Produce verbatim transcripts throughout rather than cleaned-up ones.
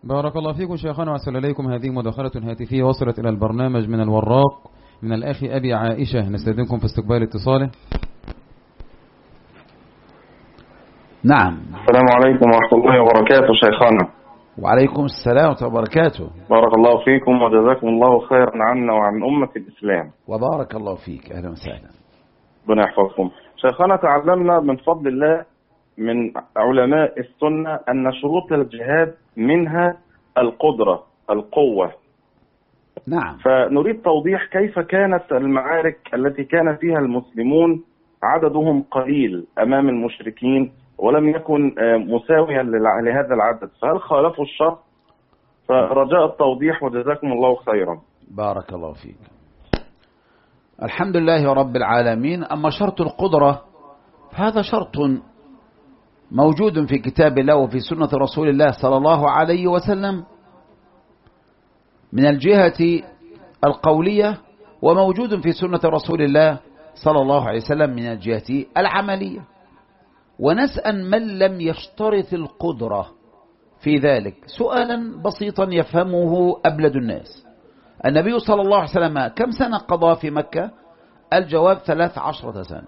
بارك الله فيكم شيخنا وأسأل إليكم. هذه مداخلة هاتفية وصلت إلى البرنامج من الوراق من الأخ أبي عائشة، نستأذنكم في استقبال اتصاله. نعم. السلام عليكم ورحمة الله وبركاته شيخنا. وعليكم السلام ورحمة الله وبركاته. بارك الله فيكم وجزاكم الله خيرا عنا وعن أمة الإسلام. وبارك الله فيك، أهلا وسهلا. ربنا يحفظكم. شيخنا تعلمنا من فضل الله من علماء السنة أن شروط الجهاد منها القدرة القوة. نعم. فنريد توضيح كيف كانت المعارك التي كان فيها المسلمون عددهم قليل أمام المشركين ولم يكن مساويا لهذا العدد، فهل خالفوا الشرط؟ فرجاء التوضيح وجزاكم الله خيرا. بارك الله فيك. الحمد لله رب العالمين. أما شرط القدرة هذا شرط موجود في كتاب الله وفي سنة رسول الله صلى الله عليه وسلم من الجهة القولية، وموجود في سنة رسول الله صلى الله عليه وسلم من الجهة العملية. ونسأل من لم يشترط القدرة في ذلك سؤالا بسيطا يفهمه أبلد الناس. النبي صلى الله عليه وسلم كم سنة قضى في مكة؟ الجواب ثلاث عشرة سنة.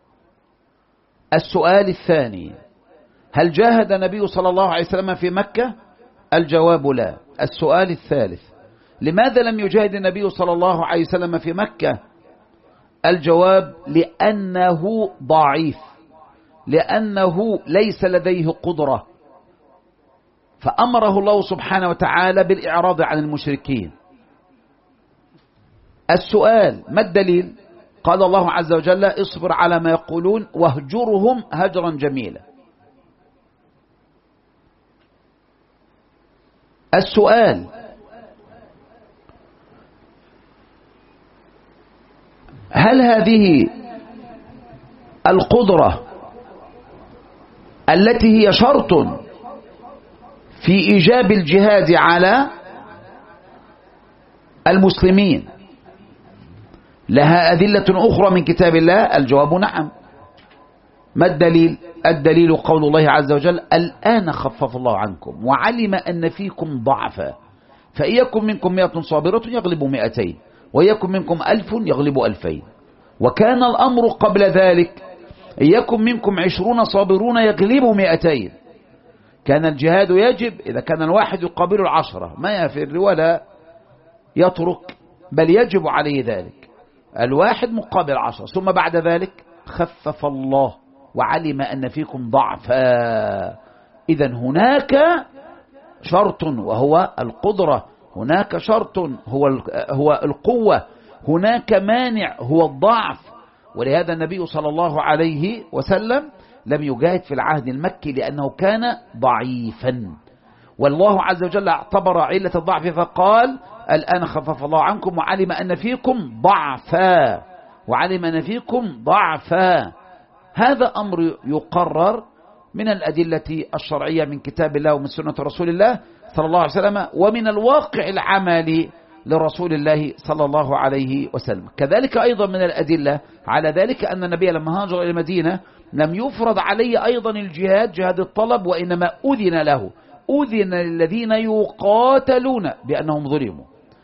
السؤال الثاني: هل جاهد النبي صلى الله عليه وسلم في مكة؟ الجواب لا. السؤال الثالث: لماذا لم يجاهد النبي صلى الله عليه وسلم في مكة؟ الجواب: لأنه ضعيف، لأنه ليس لديه قدرة، فأمره الله سبحانه وتعالى بالإعراض عن المشركين. السؤال: ما الدليل؟ قال الله عز وجل: اصبر على ما يقولون واهجرهم هجرا جميلا. السؤال: هل هذه القدرة التي هي شرط في إيجاب الجهاد على المسلمين لها أدلة أخرى من كتاب الله؟ الجواب نعم. ما الدليل؟ الدليل قول الله عز وجل: الآن خفف الله عنكم وعلم أن فيكم ضعفا فإن يكن منكم مئة صابرة يغلب مئتين وإن يكن منكم ألف يغلب ألفين. وكان الأمر قبل ذلك: إن يكن منكم عشرون صابرون يغلبوا مئتين. كان الجهاد يجب إذا كان الواحد يقابل العشرة، ما يفر ولا يترك، بل يجب عليه ذلك، الواحد مقابل عشرة. ثم بعد ذلك خفف الله وعلم أن فيكم ضعفا. إذن هناك شرط وهو القدرة، هناك شرط هو هو القوة، هناك مانع هو الضعف. ولهذا النبي صلى الله عليه وسلم لم يجاهد في العهد المكي لأنه كان ضعيفا، والله عز وجل اعتبر علة الضعف فقال: الآن خفف الله عنكم وعلم أن فيكم ضعفا وعلم أن فيكم ضعفا. هذا أمر يقرر من الأدلة الشرعية من كتاب الله ومن سنة رسول الله صلى الله عليه وسلم ومن الواقع العملي لرسول الله صلى الله عليه وسلم. كذلك أيضا من الأدلة على ذلك أن النبي لما هاجر إلى المدينة لم يفرض عليه أيضا الجهاد جهاد الطلب، وإنما أذن له، أذن للذين يقاتلون بأنهم ظلموا.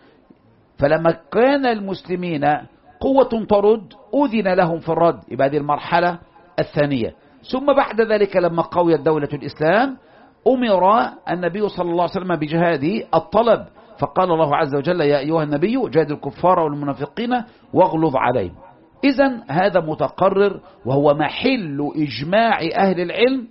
فلما كان المسلمين قوة ترد أذن لهم في الرد، يبقى هذه المرحلة الثانية. ثم بعد ذلك لما قويت دولة الإسلام أمر النبي صلى الله عليه وسلم بجهاد الطلب، فقال الله عز وجل: يا أيها النبي جاهد الكفار والمنافقين واغلظ عليهم. إذن هذا متقرر وهو محل إجماع أهل العلم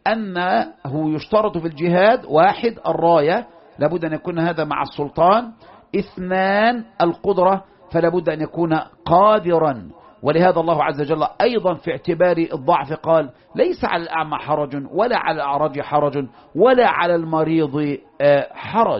أنه يشترط في الجهاد: واحد الراية، لابد أن يكون هذا مع السلطان. اثنان القدرة، فلابد أن يكون قادرا. ولهذا الله عز وجل أيضا في اعتبار الضعف قال: ليس على الأعمى حرج ولا على الأعرج حرج ولا على المريض حرج.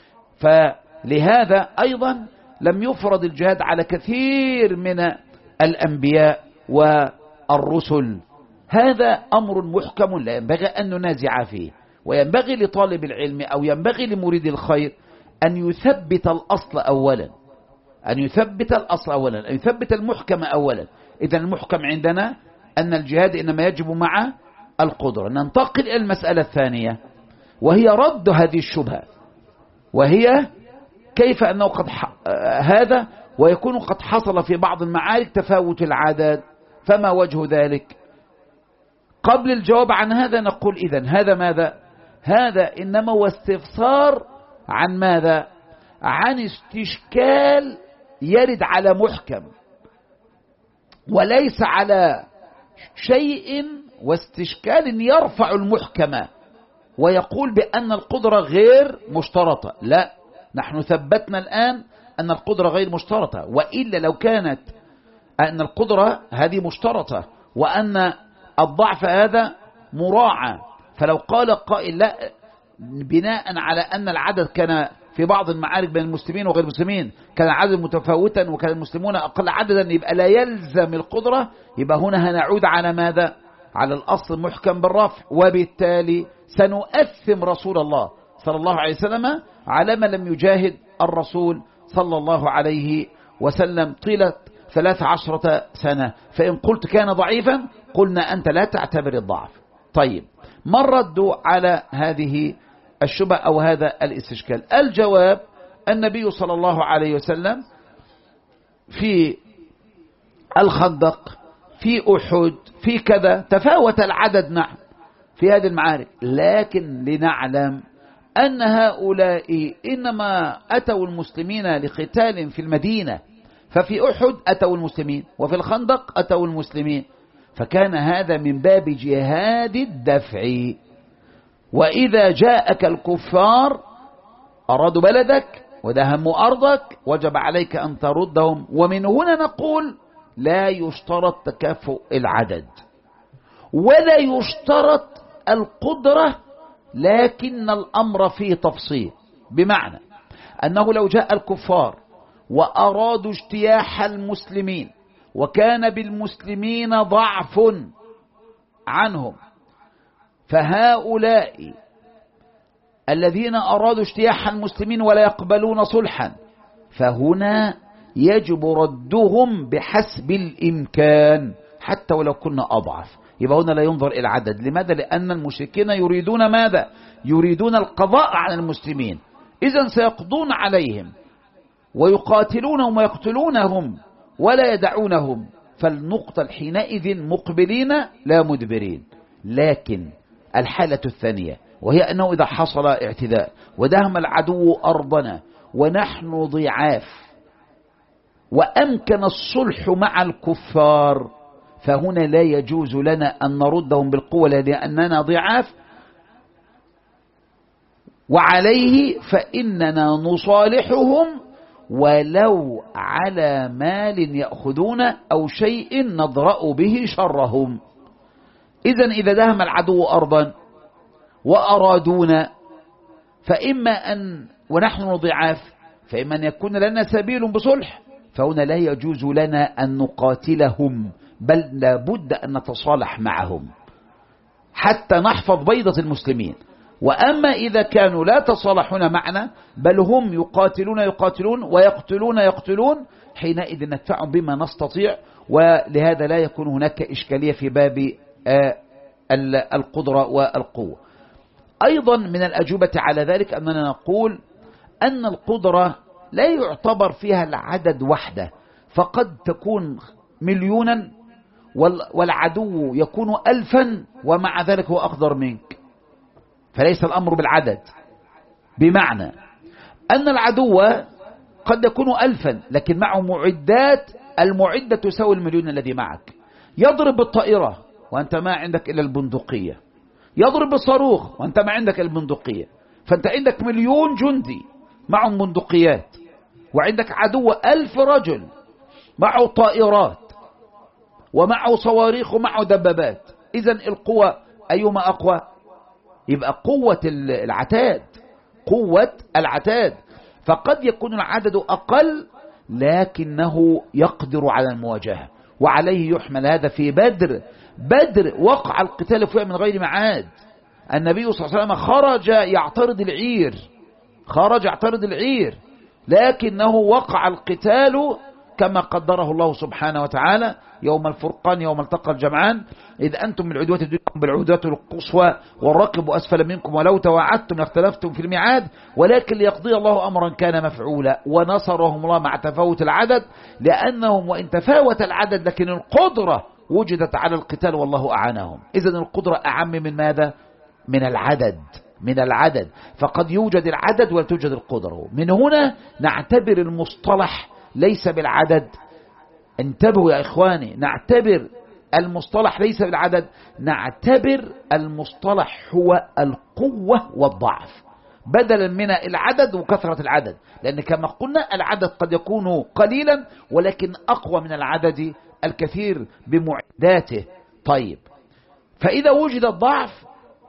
فلهذا أيضا لم يفرض الجهاد على كثير من الأنبياء والرسل. هذا أمر محكم لا ينبغي أن ننازع فيه، وينبغي لطالب العلم أو ينبغي لمريد الخير أن يثبت الأصل أولا، أن يثبت الأصل أولا، أن يثبت المحكم أولا. إذن المحكم عندنا أن الجهاد إنما يجب مع القدرة. ننتقل إلى المسألة الثانية وهي رد هذه الشبهة. وهي كيف أنه قد ح... هذا ويكون قد حصل في بعض المعارك تفاوت العدد، فما وجه ذلك؟ قبل الجواب عن هذا نقول إذن هذا ماذا؟ هذا إنما هو استفسار عن ماذا؟ عن استشكال يرد على محكم، وليس على شيء واستشكال يرفع المحكمة ويقول بأن القدرة غير مشترطة. لا، نحن ثبتنا الآن أن القدرة غير مشترطة، وإلا لو كانت أن القدرة هذه مشترطة وأن الضعف هذا مراعى، فلو قال قائل لا، بناء على أن العدد كان في بعض المعارك بين المسلمين وغير المسلمين كان العدد متفاوتا وكان المسلمون أقل عددا، يبقى لا يلزم القدرة، يبقى هنا هنعود على ماذا؟ على الأصل محكم بالرفع، وبالتالي سنؤثم رسول الله صلى الله عليه وسلم على ما لم يجاهد الرسول صلى الله عليه وسلم طيلة ثلاث عشرة سنة. فإن قلت كان ضعيفا قلنا أنت لا تعتبر الضعف. طيب، ما الرد على هذه الشبهة أو هذا الاستشكال؟ الجواب: النبي صلى الله عليه وسلم في الخندق، في أحد، في كذا تفاوت العدد نعم في هذه المعارك، لكن لنعلم أن هؤلاء إنما أتوا المسلمين لقتال في المدينة، ففي أحد أتوا المسلمين وفي الخندق أتوا المسلمين، فكان هذا من باب جهاد الدفع. وإذا جاءك الكفار أرادوا بلدك ودهموا أرضك وجب عليك أن تردهم. ومن هنا نقول لا يشترط تكافؤ العدد ولا يشترط القدرة، لكن الأمر فيه تفصيل، بمعنى أنه لو جاء الكفار وأرادوا اجتياح المسلمين وكان بالمسلمين ضعف عنهم، فهؤلاء الذين أرادوا اجتياح المسلمين ولا يقبلون صلحا، فهنا يجب ردهم بحسب الإمكان حتى ولو كنا أضعف. يبقى هنا لا ينظر إلى العدد. لماذا؟ لأن المشركين يريدون ماذا؟ يريدون القضاء على المسلمين، إذن سيقضون عليهم ويقاتلونهم ويقتلونهم ولا يدعونهم، فلنقتل حينئذ مقبلين لا مدبرين. لكن الحالة الثانية وهي أنه إذا حصل اعتداء ودهم العدو أرضنا ونحن ضعاف وأمكن الصلح مع الكفار، فهنا لا يجوز لنا أن نردهم بالقوة لأننا ضعاف، وعليه فإننا نصالحهم ولو على مال يأخذون أو شيء نضرأ به شرهم. إذن إذا دهم العدو أرضا وأرادونا، فإما أن ونحن ضعاف فإما أن يكون لنا سبيل بصلح، فهنا لا يجوز لنا أن نقاتلهم، بل لابد أن نتصالح معهم حتى نحفظ بيضة المسلمين. وأما إذا كانوا لا تصالحون معنا بل هم يقاتلون يقاتلون ويقتلون يقتلون، حينئذ ندفعهم بما نستطيع، ولهذا لا يكون هناك إشكالية في باب القدرة والقوة. أيضا من الأجوبة على ذلك أننا نقول أن القدرة لا يعتبر فيها العدد وحده، فقد تكون مليونا والعدو يكون ألفا ومع ذلك هو أقدر منك، فليس الأمر بالعدد. بمعنى أن العدو قد يكون ألفا لكن معه معدات، المعدة تساوي المليون الذي معك، يضرب بالطائرة وأنت ما عندك إلا البندقية، يضرب بالصاروخ وأنت ما عندك البندقية، فأنت عندك مليون جندي معهم بندقيات، وعندك عدو ألف رجل معه طائرات ومعه صواريخ ومعه دبابات. إذن القوة أيهما أقوى؟ يبقى قوة العتاد، قوة العتاد. فقد يكون العدد أقل لكنه يقدر على المواجهة، وعليه يحمل هذا في بدر. بدر وقع القتال فيها من غير معاد، النبي صلى الله عليه وسلم خرج يعترض العير، خرج يعترض العير، لكنه وقع القتال كما قدره الله سبحانه وتعالى يوم الفرقان يوم التقى الجمعان إذ أنتم بالعدوة تدركم بالعدوة القصوى والركب أسفل منكم ولو تواعدتم لاختلفتم في الميعاد ولكن ليقضي الله أمرا كان مفعولا ونصرهم الله مع تفاوت العدد لأنهم وإن تفاوت العدد لكن القدرة وجدت على القتال والله أعانهم. إذن القدرة أعم من ماذا؟ من العدد من العدد فقد يوجد العدد ولا توجد القدرة. من هنا نعتبر المصطلح ليس بالعدد. انتبهوا يا إخواني، نعتبر المصطلح ليس بالعدد، نعتبر المصطلح هو القوة والضعف بدلا من العدد وكثرة العدد، لأن كما قلنا العدد قد يكون قليلا ولكن أقوى من العدد الكثير بمعداته. طيب، فإذا وجد الضعف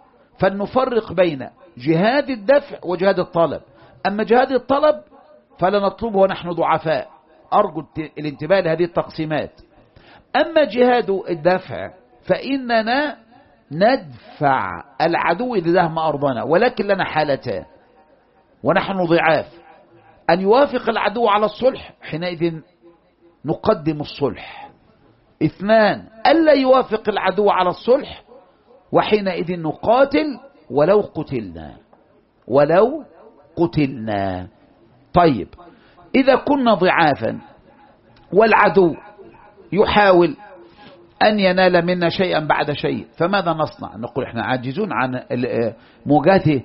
فلنفرق بين جهاد الدفع وجهاد الطلب. أما جهاد الطلب فلا نطلبه ونحن ضعفاء، أرجو الانتباه لهذه التقسيمات. أما جهاد الدفع فإننا ندفع العدو إذا دهم أرضنا، ولكن لنا حالتان ونحن ضعاف: أن يوافق العدو على الصلح حينئذ نقدم الصلح، اثنان ألا يوافق العدو على الصلح وحينئذ نقاتل ولو قتلنا ولو قتلنا. طيب، إذا كنا ضعافا والعدو يحاول أن ينال منا شيئا بعد شيء فماذا نصنع؟ نقول احنا عاجزون عن مواجهته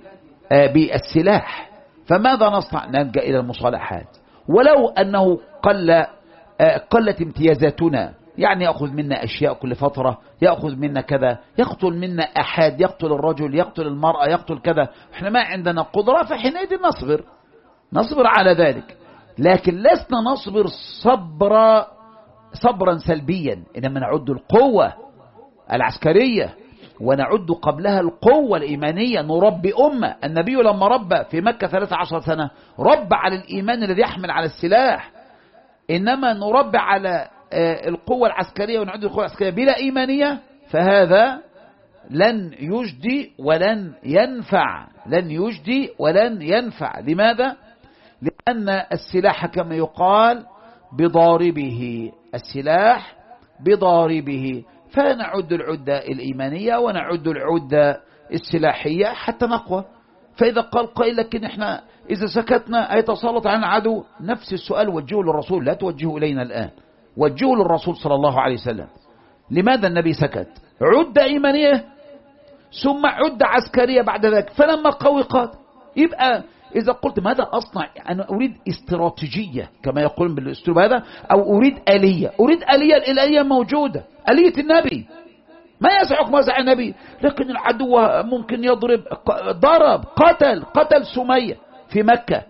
بالسلاح، فماذا نصنع؟ نلجأ إلى المصالحات. ولو أنه قل قلت امتيازاتنا، يعني يأخذ منا أشياء كل فترة، يأخذ منا كذا، يقتل منا أحد، يقتل الرجل، يقتل المرأة، يقتل كذا، احنا ما عندنا قدرة، فحينئذ نصبر نصبر على ذلك. لكن لسنا نصبر صبرا صبرا سلبيا، إنما نعد القوة العسكرية ونعد قبلها القوة الإيمانية. نربي أمة. النبي لما ربى في مكة ثلاث عشر سنة ربى على الإيمان الذي يحمل على السلاح، إنما نربي على القوة العسكرية ونعد القوة العسكرية بلا إيمانية فهذا لن يجدي ولن ينفع لن يجدي ولن ينفع. لماذا؟ لأن السلاح كما يقال بضاربه، السلاح بضاربه، فنعد العدة الإيمانية ونعد العدة السلاحية حتى نقوى. فإذا قال قائل لكن احنا إذا سكتنا هيتسلط على العدو، نفس السؤال وجهه للرسول، لا توجهه إلينا الآن، وجهه للرسول صلى الله عليه وسلم. لماذا النبي سكت؟ عدة إيمانية ثم عدة عسكرية بعد ذلك، فلما قوي قاتل. يبقى إذا قلت ماذا أصنع؟ أنا أريد استراتيجية كما يقولون بالأسلوب هذا، أو أريد آلية. أريد آلية، الآلية موجودة، آلية النبي، ما يسعك ما يسع النبي. لكن العدو ممكن يضرب، ضرب، قتل قتل سمية في مكة،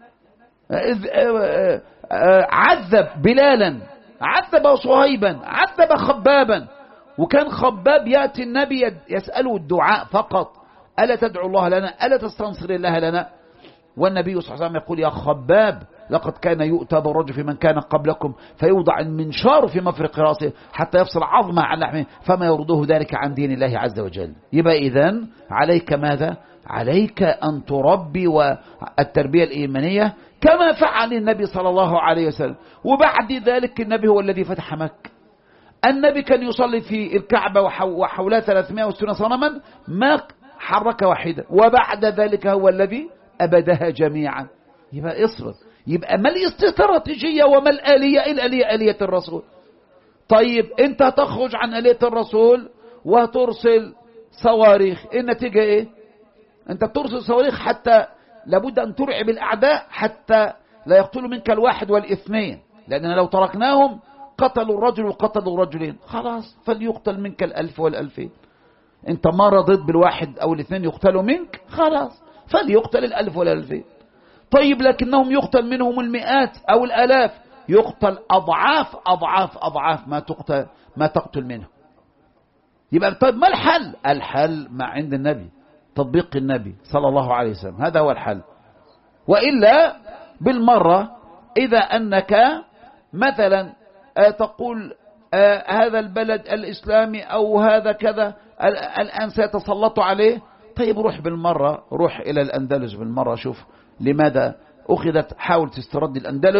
عذب بلالا، عذب صهيبا، عذب خبابا، وكان خباب يأتي النبي يسأله الدعاء فقط: ألا تدعو الله لنا؟ ألا تستنصر الله لنا؟ والنبي صلى الله عليه وسلم يقول: يا خباب لقد كان يؤتى بالرجل في من كان قبلكم فيوضع المنشار في مفرق رأسه حتى يفصل عظمه عن لحمه فما يرضه ذلك عن دين الله عز وجل. يبقى إذن عليك ماذا؟ عليك أن تربي والتربية الإيمانية كما فعل النبي صلى الله عليه وسلم. وبعد ذلك النبي هو الذي فتح مكة. النبي كان يصلي في الكعبة وحولها ثلاثمائة وستين صنما ما حرك واحدة، وبعد ذلك هو الذي أبدها جميعا. يبقى اصبر. يبقى ما الاستراتيجية وما الآلية؟ الآلية آلية الرسول. طيب انت تخرج عن آلية الرسول وترسل صواريخ، النتيجة ايه؟ انت بترسل صواريخ حتى لابد ان ترعب الأعداء حتى لا يقتلوا منك الواحد والاثنين، لأننا لو تركناهم قتلوا الرجل وقتلوا الرجلين، خلاص فليقتل منك الألف والألفين. انت ما رضيت بالواحد او الاثنين يقتلوا منك، خلاص فليقتل الألف والألفين. طيب لكنهم يقتل منهم المئات أو الآلاف، يقتل أضعاف أضعاف أضعاف ما تقتل ما تقتل منه. يبقى طيب ما الحل؟ الحل ما عند النبي، تطبيق النبي صلى الله عليه وسلم، هذا هو الحل. وإلا بالمرة إذا أنك مثلا تقول هذا البلد الإسلامي أو هذا كذا الآن سيتسلطوا عليه، طيب روح بالمرة، روح إلى الأندلس بالمرة، شوف لماذا أخذت، حاول تسترد الأندلس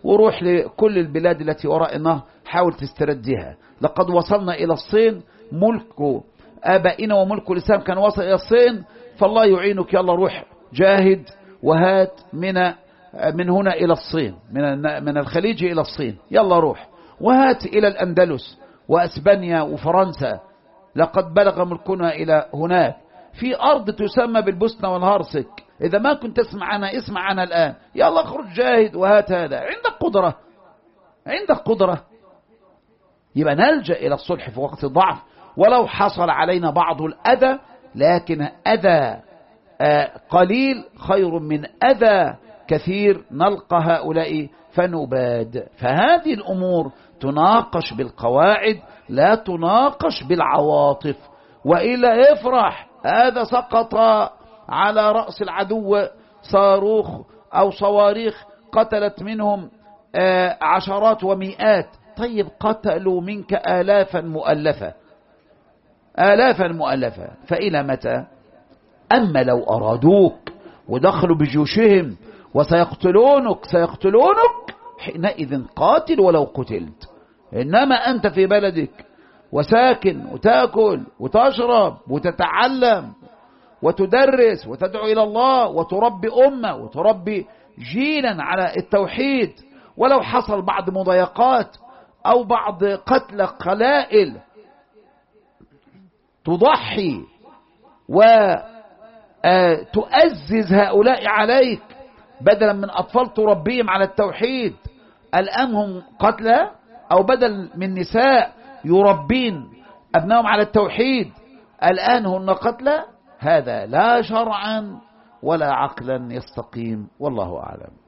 وروح لكل البلاد التي وراء النهر حاول تستردها. لقد وصلنا إلى الصين، ملك آبائنا وملك الإسلام كان وصل إلى الصين، فالله يعينك. يلا روح جاهد وهات من من هنا إلى الصين، من من الخليج إلى الصين، يلا روح وهات إلى الأندلس وأسبانيا وفرنسا. لقد بلغ ملكنا إلى هناك، في أرض تسمى بالبوسنة والهرسك. إذا ما كنت تسمع عنها اسمع عنها الآن. يلا اخرج جاهد وهات هذا. عندك قدرة، عندك قدرة، يبقى نلجأ إلى الصلح في وقت الضعف، ولو حصل علينا بعض الأذى، لكن أذى قليل خير من أذى كثير نلقى هؤلاء فنباد. فهذه الأمور تناقش بالقواعد لا تناقش بالعواطف. وإلا افرح، هذا سقط على رأس العدو صاروخ أو صواريخ قتلت منهم عشرات ومئات. طيب قتلوا منك آلافا مؤلفة، آلافا مؤلفة، فإلى متى؟ أما لو أرادوك ودخلوا بجيوشهم وسيقتلونك سيقتلونك حينئذ قاتل ولو قتلت. إنما أنت في بلدك وساكن وتأكل وتشرب وتتعلم وتدرس وتدعو إلى الله وتربي أمة وتربي جيلا على التوحيد، ولو حصل بعض مضايقات أو بعض قتل قلائل تضحي وتؤزز هؤلاء عليك بدلا من أطفال تربيهم على التوحيد. الآن هم قتلى، أو بدل من نساء يربين أبنائهم على التوحيد الآن هن قتلى. هذا لا شرعا ولا عقلا يستقيم، والله أعلم.